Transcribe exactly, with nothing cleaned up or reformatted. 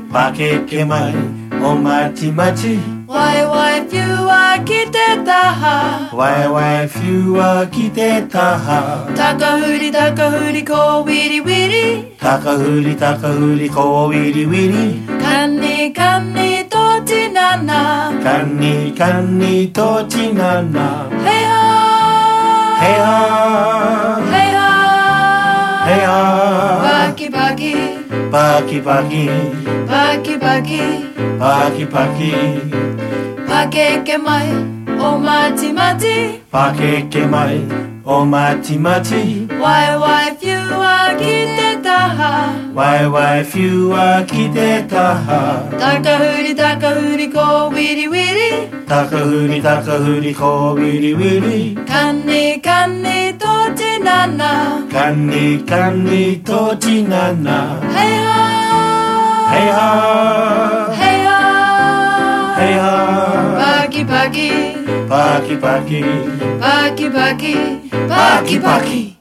パケケマイおまちまちワイワイフューは来てたはワイワイフューは来てたは高振り高振りこうウィリウィリ高振り高振りこうウィリウィリカンニカンニとちななカンニカンニとちななヘイハーヘイハーヘイハーヘイハパキパキーパキパキパキパキパキパキパケケマイおまちまちパケケマイおまちまちワイワイフューは来てたはワイワイフューは来てたは高振り高振りこうウィリウィリ高振り高振りこうウィリウィリカンニカンニとちななカンニカンニとちななヘイハーヘイハーヘイハーヘイハパキパキーパキパキパキパキパキパキ